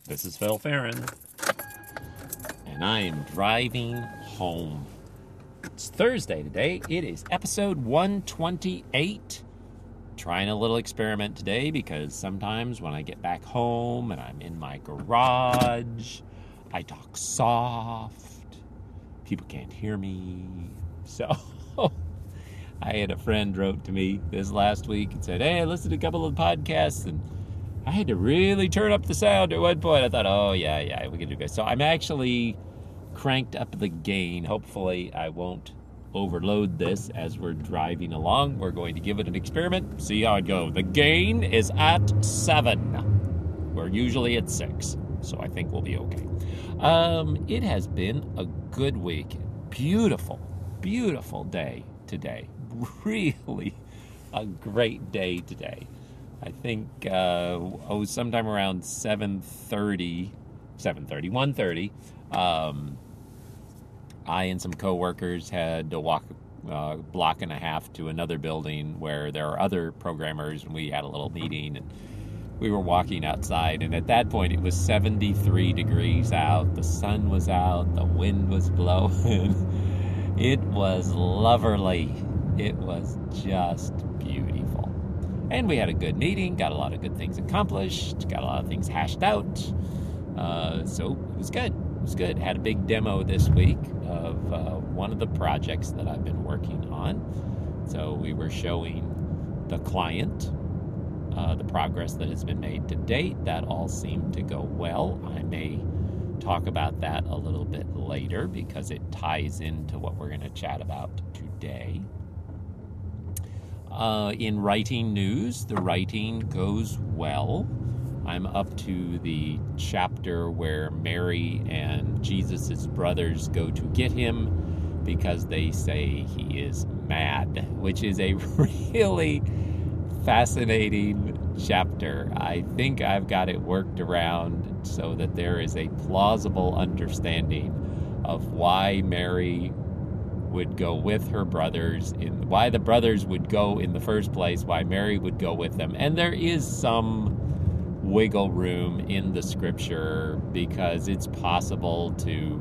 This is Phil Farron, and I am driving home. It's Thursday today. It is episode 128. Trying a little experiment today because sometimes when I get back home and I'm in my garage, I talk soft. People can't hear me. So I had a friend wrote to me this last week and said, hey, I listened to a couple of podcasts and I had to really turn up the sound at one point. I thought, oh, yeah, we can do this. So I'm actually cranked up the gain. Hopefully I won't overload this as we're driving along. We're going to give it an experiment, see how it goes. The gain is at 7. We're usually at 6, so I think we'll be okay. It has been a good week. Beautiful, beautiful day today. Really a great day today. I think sometime around 1:30, I and some coworkers had to walk a block and a half to another building where there are other programmers, and we had a little meeting, and we were walking outside, and at that point it was 73 degrees out, the sun was out, the wind was blowing. It was lovely. It was just beautiful. And we had a good meeting, got a lot of good things accomplished, got a lot of things hashed out. So it was good. It was good. Had a big demo this week of one of the projects that I've been working on. So we were showing the client the progress that has been made to date. That all seemed to go well. I may talk about that a little bit later because it ties into what we're going to chat about today. In writing news, the writing goes well. I'm up to the chapter where Mary and Jesus' brothers go to get him because they say he is mad, which is a really fascinating chapter. I think I've got it worked around so that there is a plausible understanding of why Mary would go with her brothers, why the brothers would go in the first place, why Mary would go with them. And there is some wiggle room in the scripture because it's possible to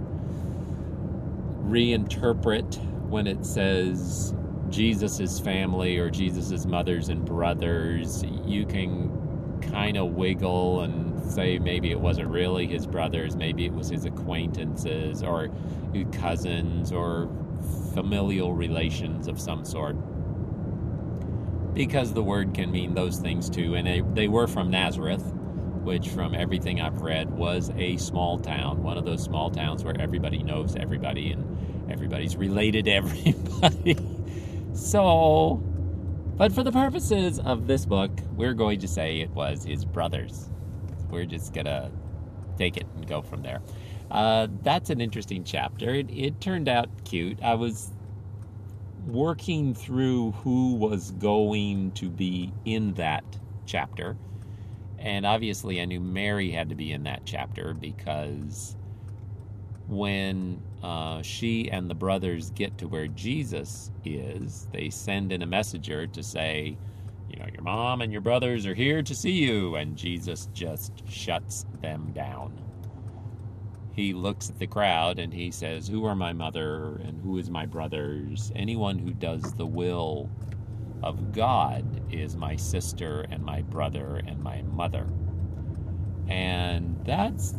reinterpret when it says Jesus's family or Jesus's mothers and brothers. You can kind of wiggle and say maybe it wasn't really his brothers, maybe it was his acquaintances or cousins or familial relations of some sort, because the word can mean those things too. And they were from Nazareth, which from everything I've read was a small town, one of those small towns where everybody knows everybody and everybody's related to everybody. So, but for the purposes of this book, we're going to say it was his brothers. We're just gonna take it and go from there. That's an interesting chapter. It turned out cute. I was working through who was going to be in that chapter. And obviously I knew Mary had to be in that chapter because when she and the brothers get to where Jesus is, they send in a messenger to say, your mom and your brothers are here to see you. And Jesus just shuts them down. He looks at the crowd and he says, who are my mother and who is my brothers? Anyone who does the will of God is my sister and my brother and my mother. And that's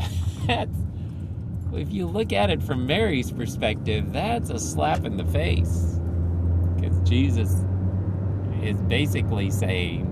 if you look at it from Mary's perspective, that's a slap in the face. Because Jesus is basically saying,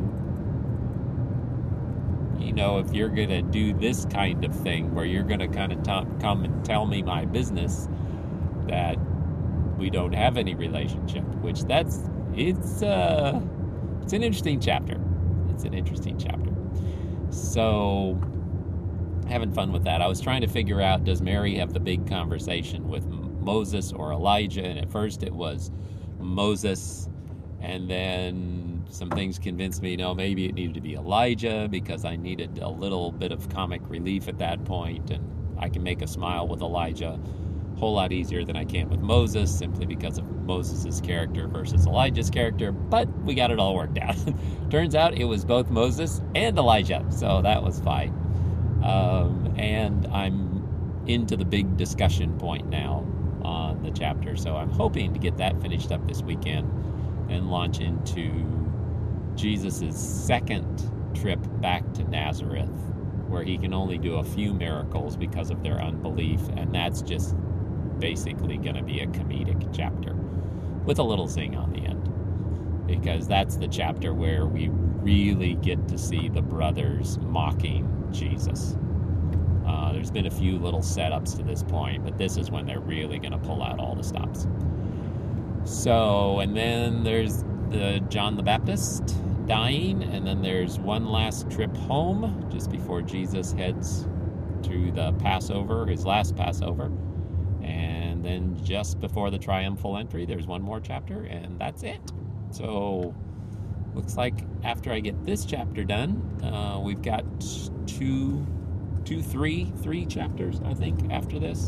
if you're going to do this kind of thing where you're going to kind of come and tell me my business, that we don't have any relationship, which it's an interesting chapter. It's an interesting chapter. So, having fun with that. I was trying to figure out, does Mary have the big conversation with Moses or Elijah? And at first it was Moses, and then some things convinced me, no, maybe it needed to be Elijah because I needed a little bit of comic relief at that point, and I can make a smile with Elijah a whole lot easier than I can with Moses simply because of Moses' character versus Elijah's character, but we got it all worked out. Turns out it was both Moses and Elijah, so that was fine. And I'm into the big discussion point now on the chapter, so I'm hoping to get that finished up this weekend and launch into Jesus' second trip back to Nazareth, where he can only do a few miracles because of their unbelief, and that's just basically going to be a comedic chapter with a little zing on the end, because that's the chapter where we really get to see the brothers mocking Jesus. There's been a few little setups to this point, but this is when they're really going to pull out all the stops. So, and then there's the John the Baptist dying, and then there's one last trip home just before Jesus heads to the Passover, his last Passover. And then just before the triumphal entry, there's one more chapter, and that's it. So, looks like after I get this chapter done, we've got three chapters, I think, after this.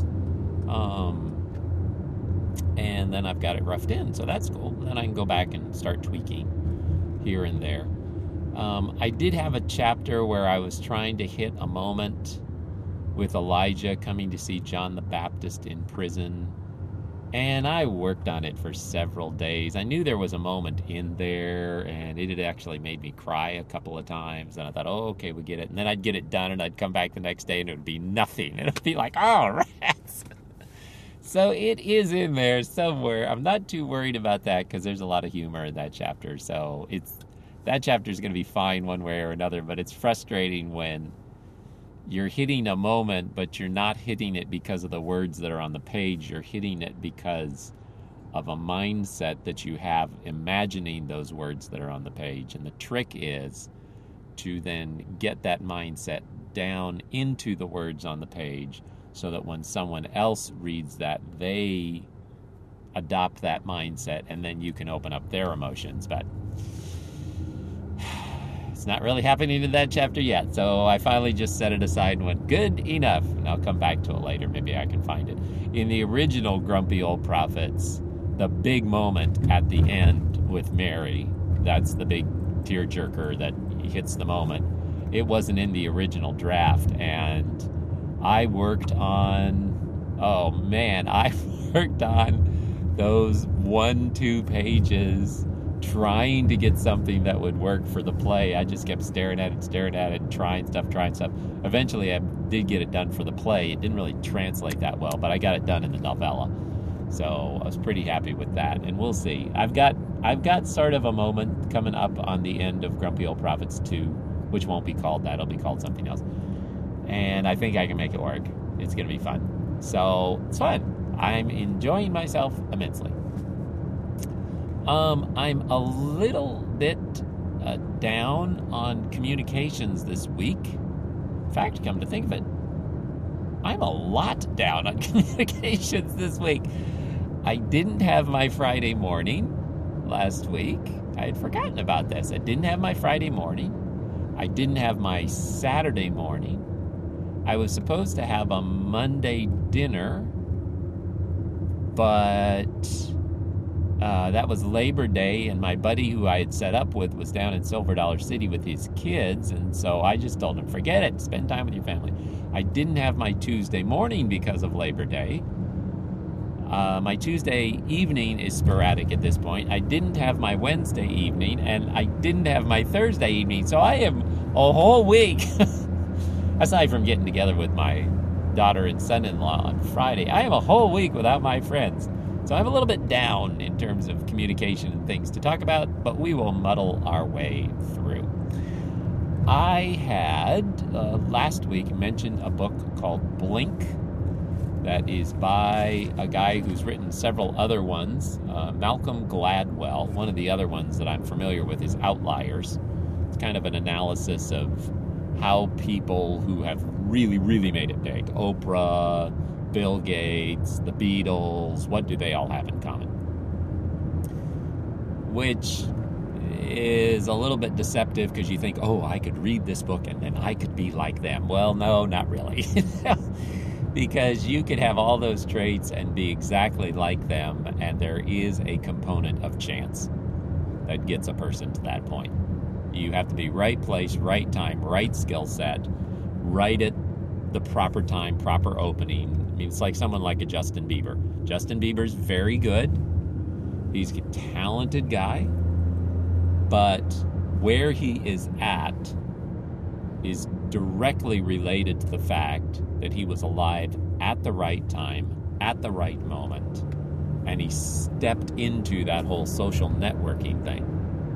And then I've got it roughed in, so that's cool. And then I can go back and start tweaking here and there. I did have a chapter where I was trying to hit a moment with Elijah coming to see John the Baptist in prison, and I worked on it for several days. I knew there was a moment in there, and it had actually made me cry a couple of times, and I thought, oh, okay, we get it. And then I'd get it done, and I'd come back the next day, and it would be nothing. And it would be like, oh, rats. So it is in there somewhere. I'm not too worried about that because there's a lot of humor in that chapter. So that chapter is going to be fine one way or another, but it's frustrating when you're hitting a moment, but you're not hitting it because of the words that are on the page. You're hitting it because of a mindset that you have imagining those words that are on the page. And the trick is to then get that mindset down into the words on the page so that when someone else reads that, they adopt that mindset, and then you can open up their emotions. But it's not really happening in that chapter yet, so I finally just set it aside and went, good enough, and I'll come back to it later. Maybe I can find it. In the original Grumpy Old Prophets, the big moment at the end with Mary, that's the big tearjerker that hits the moment. It wasn't in the original draft, and I worked on those 1-2 pages trying to get something that would work for the play. I just kept staring at it, trying stuff. Eventually, I did get it done for the play. It didn't really translate that well, but I got it done in the novella. So I was pretty happy with that, and we'll see. I've got sort of a moment coming up on the end of Grumpy Old Prophets 2, which won't be called that. It'll be called something else. And I think I can make it work. It's going to be fun. So it's fun. I'm enjoying myself immensely. I'm a little bit down on communications this week. In fact, come to think of it, I'm a lot down on communications this week. I didn't have my Friday morning last week. I had forgotten about this. I didn't have my Friday morning. I didn't have my Saturday morning. I was supposed to have a Monday dinner, but that was Labor Day, and my buddy who I had set up with was down in Silver Dollar City with his kids, and so I just told him, forget it, spend time with your family. I didn't have my Tuesday morning because of Labor Day. My Tuesday evening is sporadic at this point. I didn't have my Wednesday evening, and I didn't have my Thursday evening, so I am a whole week, aside from getting together with my daughter and son-in-law on Friday, I am a whole week without my friends. So I'm a little bit down in terms of communication and things to talk about, but we will muddle our way through. I had, last week, mentioned a book called Blink that is by a guy who's written several other ones, Malcolm Gladwell. One of the other ones that I'm familiar with is Outliers. It's kind of an analysis of how people who have really, really made it big, Oprah, Bill Gates, the Beatles, what do they all have in common? Which is a little bit deceptive because you think, oh, I could read this book and then I could be like them. Well, no, not really. Because you could have all those traits and be exactly like them, and there is a component of chance that gets a person to that point. You have to be right place, right time, right skill set, right at the proper time, proper opening. I mean, it's like someone like a Justin Bieber. Justin Bieber's very good. He's a talented guy. But where he is at is directly related to the fact that he was alive at the right time, at the right moment, and he stepped into that whole social networking thing.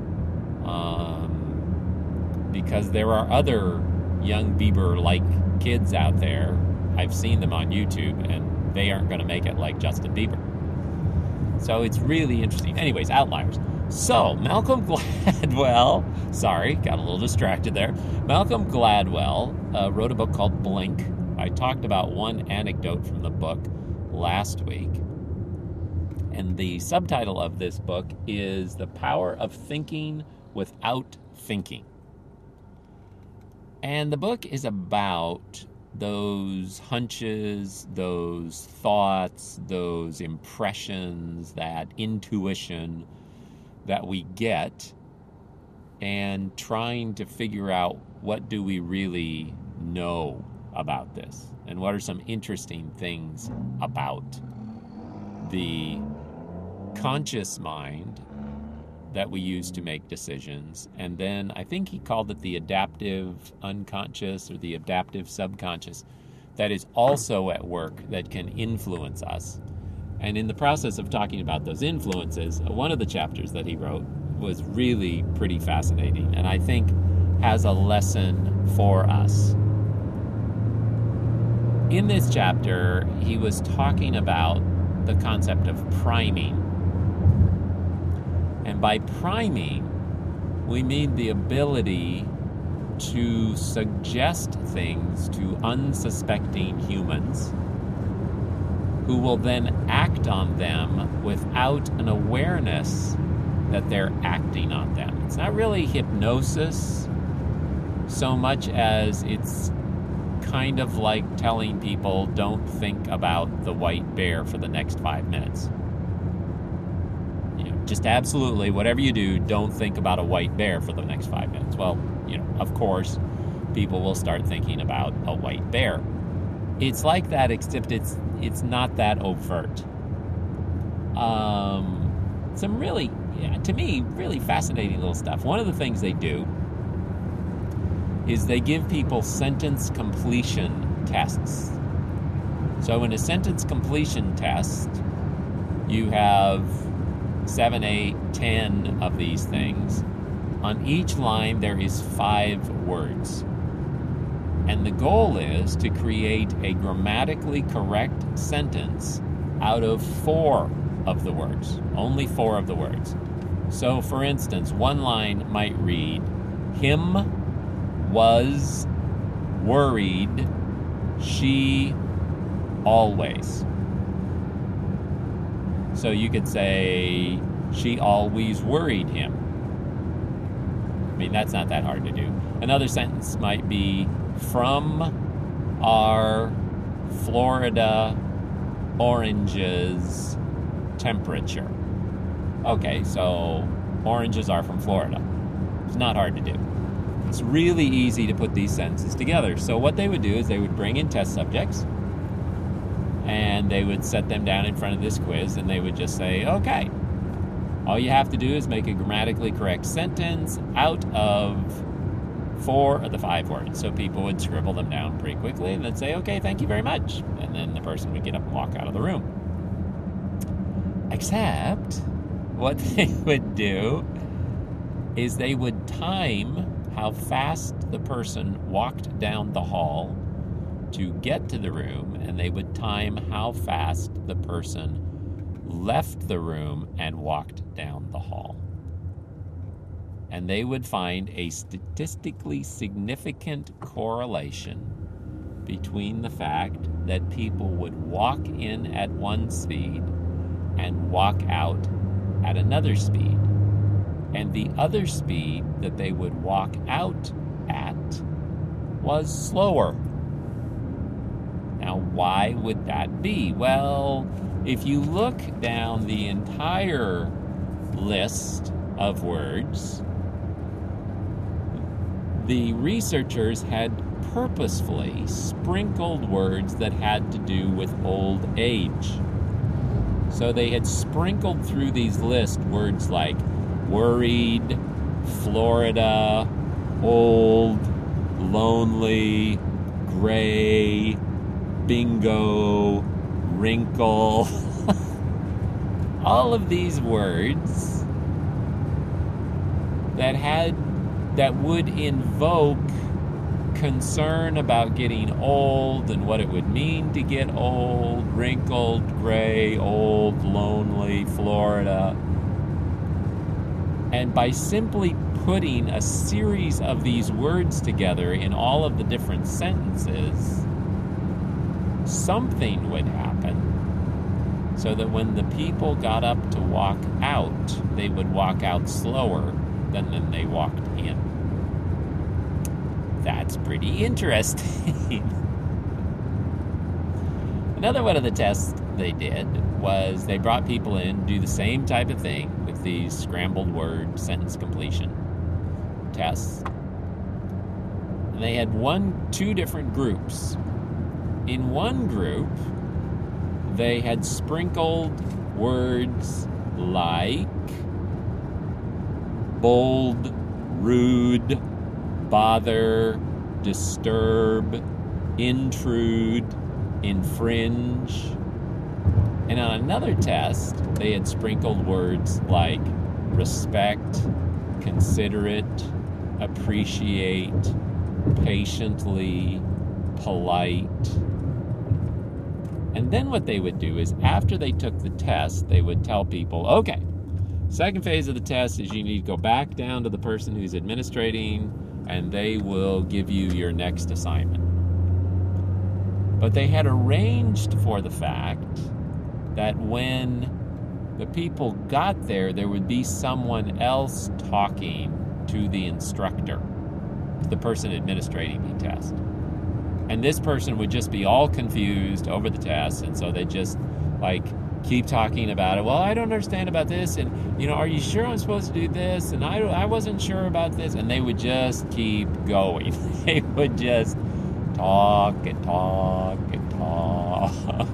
Because there are other young Bieber-like kids out there. I've seen them on YouTube, and they aren't going to make it like Justin Bieber. So it's really interesting. Anyways, outliers. So, Malcolm Gladwell, sorry, got a little distracted there. Malcolm Gladwell wrote a book called Blink. I talked about one anecdote from the book last week. And the subtitle of this book is The Power of Thinking Without Thinking. And the book is about those hunches, those thoughts, those impressions, that intuition that we get, and trying to figure out what do we really know about this, and what are some interesting things about the conscious mind that we use to make decisions. And then I think he called it the adaptive unconscious or the adaptive subconscious that is also at work that can influence us. And in the process of talking about those influences, one of the chapters that he wrote was really pretty fascinating, and I think has a lesson for us. In this chapter, he was talking about the concept of priming. And by priming, we mean the ability to suggest things to unsuspecting humans who will then act on them without an awareness that they're acting on them. It's not really hypnosis so much as it's kind of like telling people, don't think about the white bear for the next 5 minutes. Just absolutely, whatever you do, don't think about a white bear for the next 5 minutes. Well, of course, people will start thinking about a white bear. It's like that, except it's not that overt. Some really, to me, really fascinating little stuff. One of the things they do is they give people sentence completion tests. So in a sentence completion test, you have 7, 8, 10 of these things. On each line, there is 5 words. And the goal is to create a grammatically correct sentence out of 4 of the words. Only 4 of the words. So, for instance, one line might read, him was worried she always. So you could say, she always worried him. I mean, that's not that hard to do. Another sentence might be, from our Florida oranges temperature. Okay, so oranges are from Florida. It's not hard to do. It's really easy to put these sentences together. So what they would do is they would bring in test subjects, and they would set them down in front of this quiz, and they would just say, okay, all you have to do is make a grammatically correct sentence out of 4 of the 5 words. So people would scribble them down pretty quickly and then say, okay, thank you very much. And then the person would get up and walk out of the room. Except what they would do is they would time how fast the person walked down the hall to get to the room, and they would time how fast the person left the room and walked down the hall. And they would find a statistically significant correlation between the fact that people would walk in at one speed and walk out at another speed. And the other speed that they would walk out at was slower. Now, why would that be? Well, if you look down the entire list of words, the researchers had purposefully sprinkled words that had to do with old age. So they had sprinkled through these lists words like worried, Florida, old, lonely, gray, bingo, wrinkle. All of these words that would invoke concern about getting old and what it would mean to get old, wrinkled, gray, old, lonely, Florida. And by simply putting a series of these words together in all of the different sentences, something would happen so that when the people got up to walk out, they would walk out slower than they walked in. That's pretty interesting. Another one of the tests they did was they brought people in to do the same type of thing with these scrambled word sentence completion tests. And they had two different groups. In one group, they had sprinkled words like bold, rude, bother, disturb, intrude, infringe. And on another test, they had sprinkled words like respect, considerate, appreciate, patiently, polite. And then what they would do is after they took the test, they would tell people, okay, second phase of the test is you need to go back down to the person who's administrating and they will give you your next assignment. But they had arranged for the fact that when the people got there, there would be someone else talking to the instructor, the person administrating the test. And this person would just be all confused over the test, and so they just keep talking about it. Well, I don't understand about this, and are you sure I'm supposed to do this? And I wasn't sure about this, and they would just keep going. They would just talk and talk and talk.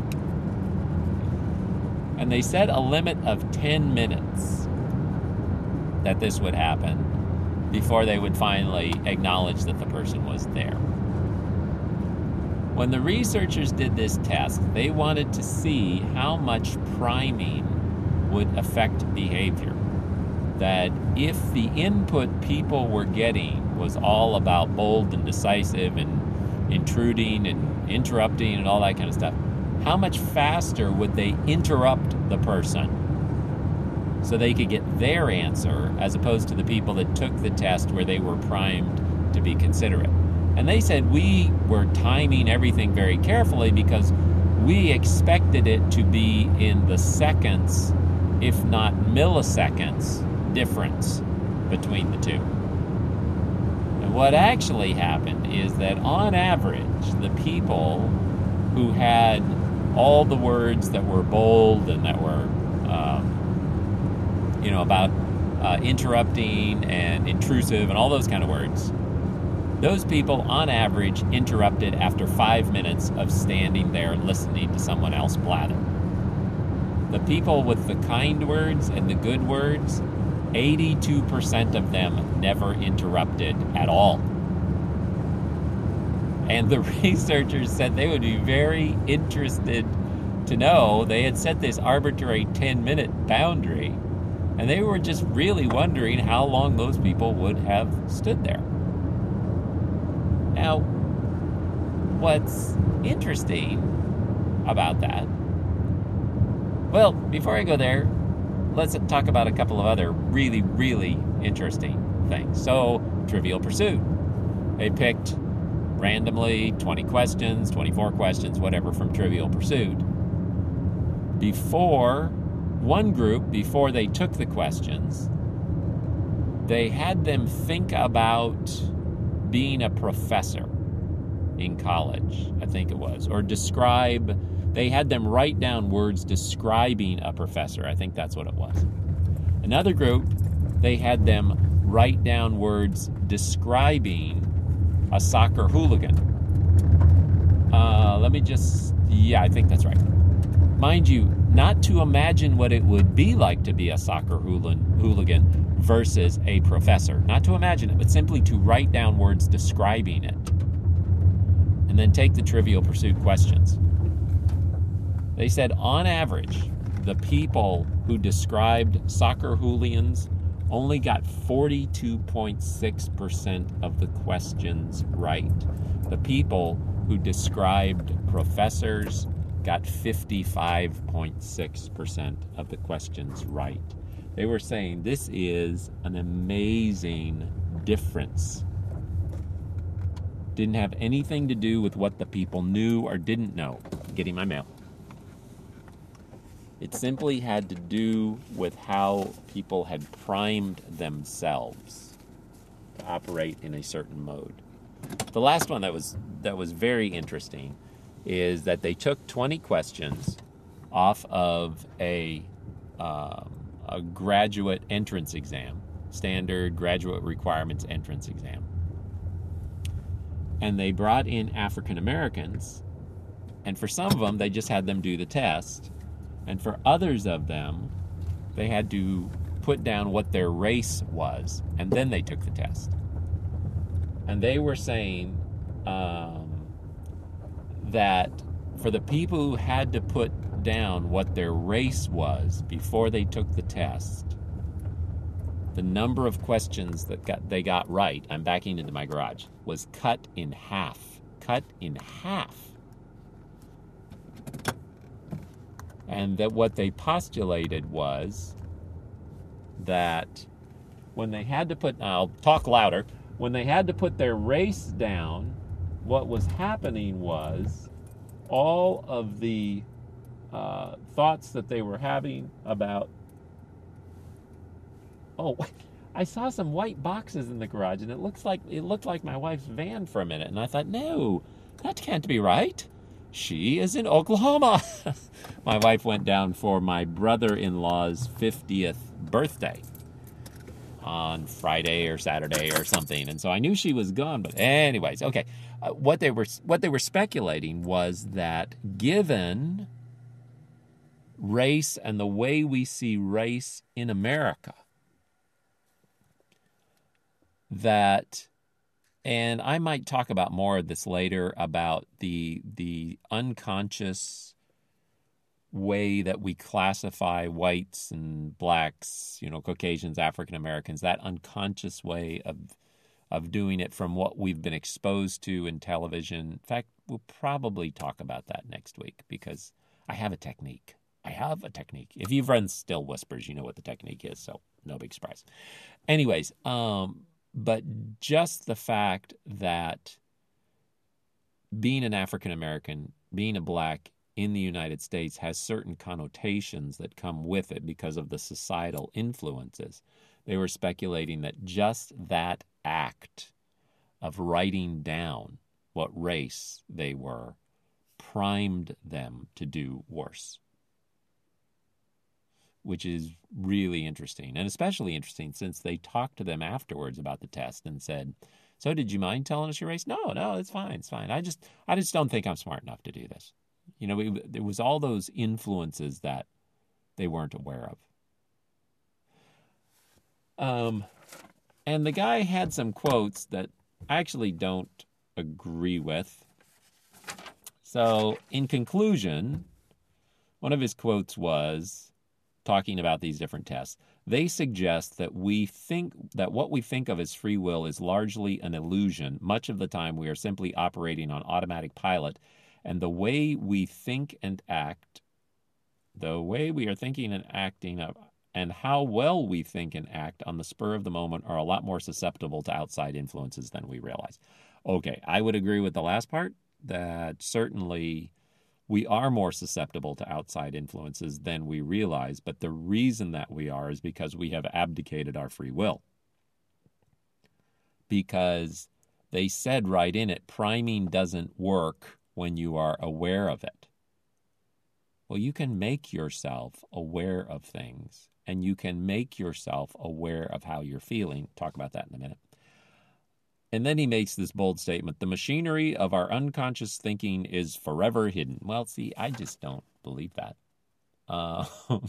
And they set a limit of 10 minutes that this would happen before they would finally acknowledge that the person was there. When the researchers did this test, they wanted to see how much priming would affect behavior. That if the input people were getting was all about bold and decisive and intruding and interrupting and all that kind of stuff, how much faster would they interrupt the person so they could get their answer as opposed to the people that took the test where they were primed to be considerate? And they said we were timing everything very carefully because we expected it to be in the seconds, if not milliseconds, difference between the two. And what actually happened is that on average, the people who had all the words that were bold and that were, about interrupting and intrusive and all those kind of words, those people, on average, interrupted after 5 minutes of standing there listening to someone else blather. The people with the kind words and the good words, 82% of them never interrupted at all. And the researchers said they would be very interested to know. They had set this arbitrary 10-minute boundary, and they were just really wondering how long those people would have stood there. Now, what's interesting about that? Well, before I go there, let's talk about a couple of other really, really interesting things. So, Trivial Pursuit. They picked randomly 20 questions, 24 questions, whatever, from Trivial Pursuit. One group, before they took the questions, they had them think about being a professor in college, I think it was, or they had them write down words describing a professor. I think that's what it was. Another group, they had them write down words describing a soccer hooligan. I think that's right. Mind you, not to imagine what it would be like to be a soccer hooligan versus a professor. Not to imagine it, but simply to write down words describing it. And then take the Trivial Pursuit questions. They said, on average, the people who described soccer hooligans only got 42.6% of the questions right. The people who described professors got 55.6% of the questions right. They were saying this is an amazing difference. Didn't have anything to do with what the people knew or didn't know. Getting my mail. It simply had to do with how people had primed themselves to operate in a certain mode. The last one that was very interesting is that they took 20 questions off of a graduate entrance exam, standard graduate requirements entrance exam. And they brought in African Americans, and for some of them, they just had them do the test. And for others of them, they had to put down what their race was, and then they took the test. And they were saying that for the people who had to put down what their race was before they took the test, the number of questions that they got right, I'm backing into my garage, was cut in half. Cut in half. And that what they postulated was that when they had to put, I'll talk louder, when they had to put their race down, what was happening was all of the thoughts that they were having about, I saw some white boxes in the garage, and it looked like my wife's van for a minute, and I thought, no, that can't be right. She is in Oklahoma. My wife went down for my brother-in-law's 50th birthday on Friday or Saturday or something, and so I knew she was gone. But anyways, okay. What they were speculating was that given race and the way we see race in America, that, and I might talk about more of this later, about the unconscious way that we classify whites and blacks, Caucasians, African Americans, that unconscious way of doing it from what we've been exposed to in television. In fact, we'll probably talk about that next week because I have a technique. If you've run Still Whispers, you know what the technique is, so no big surprise. Anyways, but just the fact that being an African American, being a black in the United States has certain connotations that come with it because of the societal influences. They were speculating that just that act of writing down what race they were primed them to do worse, which is really interesting, and especially interesting since they talked to them afterwards about the test and said, so did you mind telling us your race? No, it's fine. I just don't think I'm smart enough to do this. There was all those influences that they weren't aware of. And the guy had some quotes that I actually don't agree with. So in conclusion, one of his quotes was, talking about these different tests, they suggest that what we think of as free will is largely an illusion. Much of the time we are simply operating on automatic pilot, and the way we think and act, the way we are thinking and acting, and how well we think and act on the spur of the moment are a lot more susceptible to outside influences than we realize. Okay, I would agree with the last part, that certainly we are more susceptible to outside influences than we realize, but the reason that we are is because we have abdicated our free will. Because they said right in it, priming doesn't work when you are aware of it. Well, you can make yourself aware of things, and you can make yourself aware of how you're feeling. Talk about that in a minute. And then he makes this bold statement: the machinery of our unconscious thinking is forever hidden. Well, see, I just don't believe that. Uh,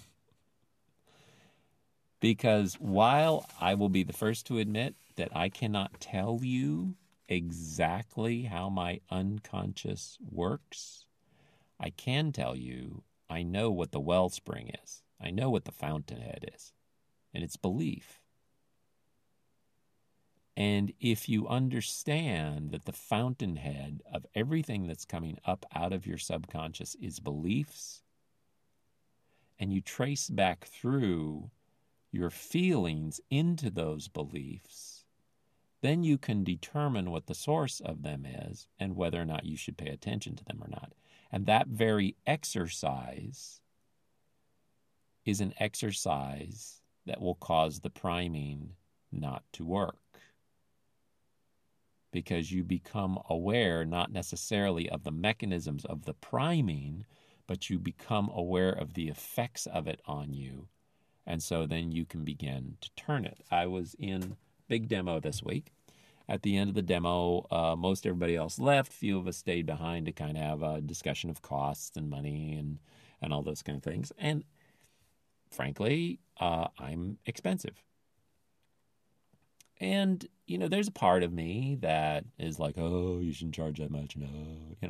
because while I will be the first to admit that I cannot tell you exactly how my unconscious works, I can tell you I know what the wellspring is. I know what the fountainhead is, and it's belief. And if you understand that the fountainhead of everything that's coming up out of your subconscious is beliefs, and you trace back through your feelings into those beliefs, then you can determine what the source of them is and whether or not you should pay attention to them or not. And that very exercise is an exercise that will cause the priming not to work. Because you become aware not necessarily of the mechanisms of the priming, but you become aware of the effects of it on you. And so then you can begin to turn it. I was in big demo this week. At the end of the demo, most everybody else left. Few of us stayed behind to kind of have a discussion of costs and money and all those kind of things. And frankly, I'm expensive. And, you know, there's a part of me that is like, oh, you shouldn't charge that much. No, you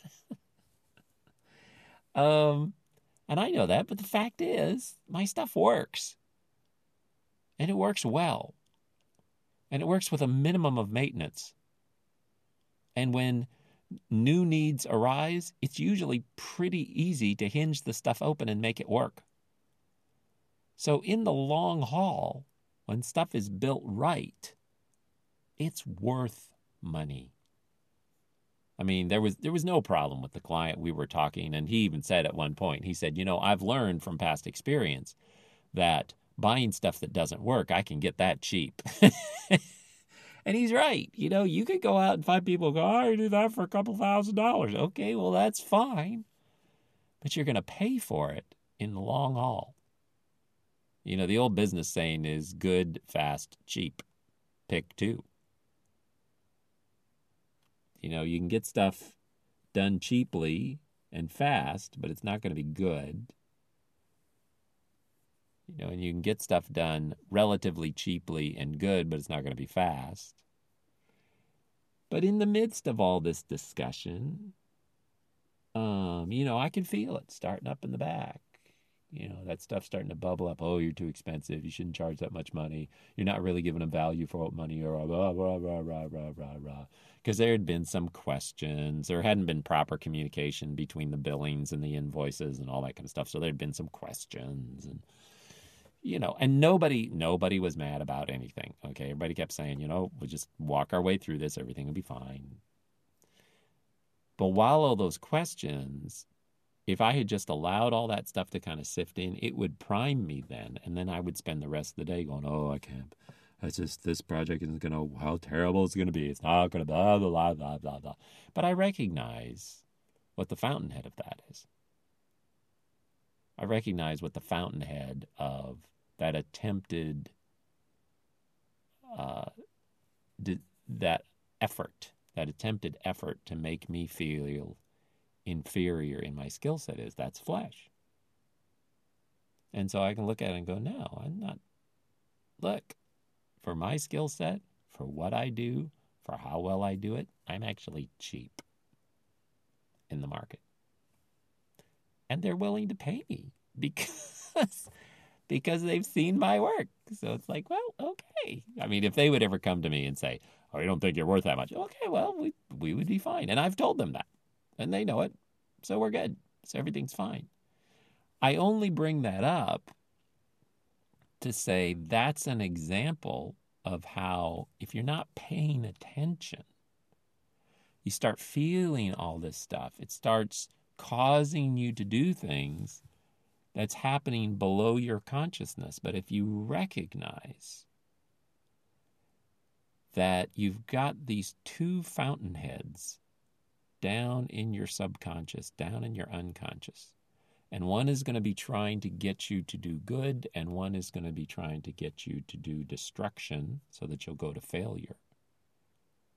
know. And I know that, but the fact is, my stuff works. And it works well. And it works with a minimum of maintenance. And when new needs arise, it's usually pretty easy to hinge the stuff open and make it work. So in the long haul, when stuff is built right, it's worth money. I mean, there was no problem with the client. We were talking, and he even said at one point, he said, you know, I've learned from past experience that buying stuff that doesn't work, I can get that cheap. And he's right. You know, you could go out and find people who go, I do that for a couple $1,000s. Okay, well, that's fine. But you're going to pay for it in the long haul. You know, the old business saying is good, fast, cheap. Pick two. You know, you can get stuff done cheaply and fast, but it's not going to be good. You know, and you can get stuff done relatively cheaply and good, but it's not going to be fast. But in the midst of all this discussion, you know, I can feel it starting up in the back. You know, that stuff's starting to bubble up. Oh, you're too expensive. You shouldn't charge that much money. You're not really giving them value for what money or blah, blah, blah, blah, blah, blah, blah. Because there had been some questions. There hadn't been proper communication between the billings and the invoices and all that kind of stuff. So there had been some questions and, you know, and nobody was mad about anything. Okay. Everybody kept saying, you know, we'll just walk our way through this. Everything will be fine. But while all those questions, if I had just allowed all that stuff to kind of sift in, it would prime me then. And then I would spend the rest of the day going, oh, I can't. It's just, this project isn't going to, how terrible it's going to be. It's not going to blah, blah, blah, blah, blah. But I recognize what the fountainhead of that is. I recognize what the fountainhead of that attempted, that attempted effort to make me feel inferior in my skill set is. That's flesh. And so I can look at it and go, no, I'm not. Look, for my skill set, for what I do, for how well I do it, I'm actually cheap in the market. And they're willing to pay me because they've seen my work. So it's like, well, okay. I mean, if they would ever come to me and say, oh, you don't think you're worth that much? Okay, well, we would be fine. And I've told them that. And they know it. So we're good. So everything's fine. I only bring that up to say that's an example of how, if you're not paying attention, you start feeling all this stuff. It starts causing you to do things that's happening below your consciousness. But if you recognize that you've got these two fountainheads down in your subconscious, down in your unconscious, and one is going to be trying to get you to do good, and one is going to be trying to get you to do destruction so that you'll go to failure.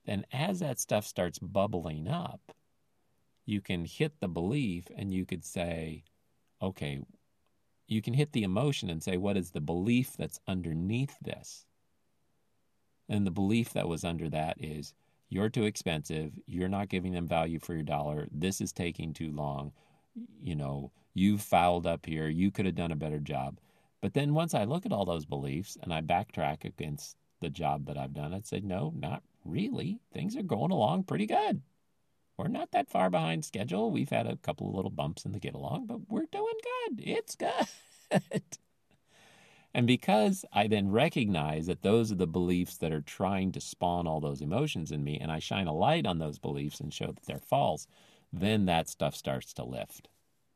then as that stuff starts bubbling up, you can hit the belief and you could say, okay, you can hit the emotion and say, what is the belief that's underneath this? And the belief that was under that is, you're too expensive. You're not giving them value for your dollar. This is taking too long. You know, you've fouled up here. You could have done a better job. But then once I look at all those beliefs and I backtrack against the job that I've done, I'd say, no, not really. Things are going along pretty good. We're not that far behind schedule. We've had a couple of little bumps in the get along, but we're doing good. It's good. And because I then recognize that those are the beliefs that are trying to spawn all those emotions in me, and I shine a light on those beliefs and show that they're false, then that stuff starts to lift.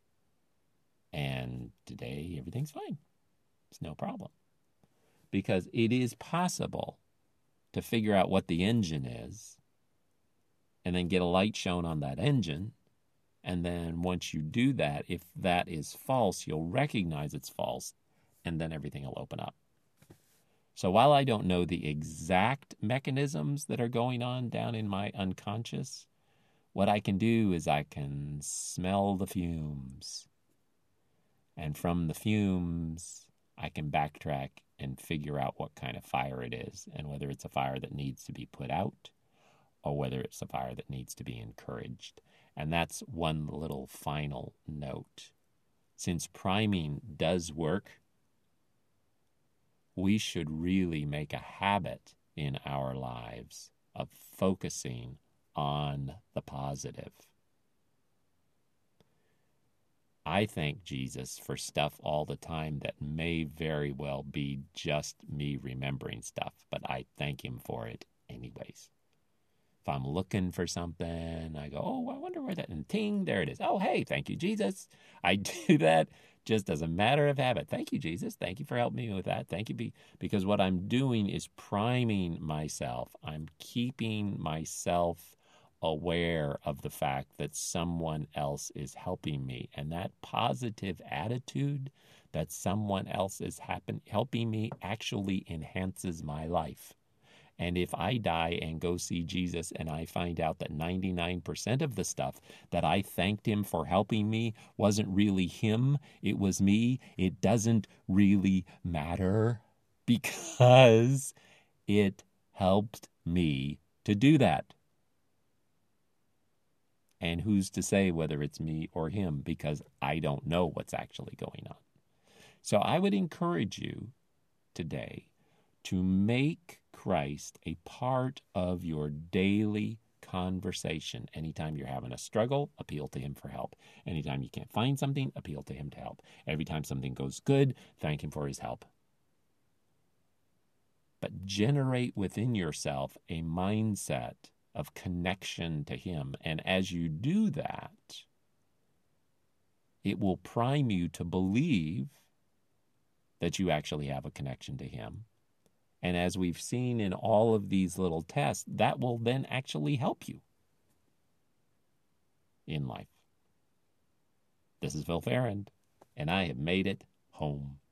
And today, everything's fine. It's no problem. Because it is possible to figure out what the engine is and then get a light shown on that engine. And then once you do that, if that is false, you'll recognize it's false, and then everything will open up. So while I don't know the exact mechanisms that are going on down in my unconscious, what I can do is I can smell the fumes. And from the fumes, I can backtrack and figure out what kind of fire it is, and whether it's a fire that needs to be put out or whether it's a fire that needs to be encouraged. And that's one little final note. Since priming does work, we should really make a habit in our lives of focusing on the positive. I thank Jesus for stuff all the time that may very well be just me remembering stuff, but I thank him for it anyways. If I'm looking for something, I go, oh, I wonder where that, and ting, there it is. Oh, hey, thank you, Jesus. I do that just as a matter of habit. Thank you, Jesus. Thank you for helping me with that. Thank you, because what I'm doing is priming myself. I'm keeping myself aware of the fact that someone else is helping me. And that positive attitude that someone else is helping me actually enhances my life. And if I die and go see Jesus and I find out that 99% of the stuff that I thanked him for helping me wasn't really him, it was me, it doesn't really matter, because it helped me to do that. And who's to say whether it's me or him, because I don't know what's actually going on. So I would encourage you today to make Christ a part of your daily conversation. Anytime you're having a struggle, appeal to him for help. Anytime you can't find something, appeal to him to help. Every time something goes good, thank him for his help. But generate within yourself a mindset of connection to him. And as you do that, it will prime you to believe that you actually have a connection to him. And as we've seen in all of these little tests, that will then actually help you in life. This is Phil Farrand, and I have made it home.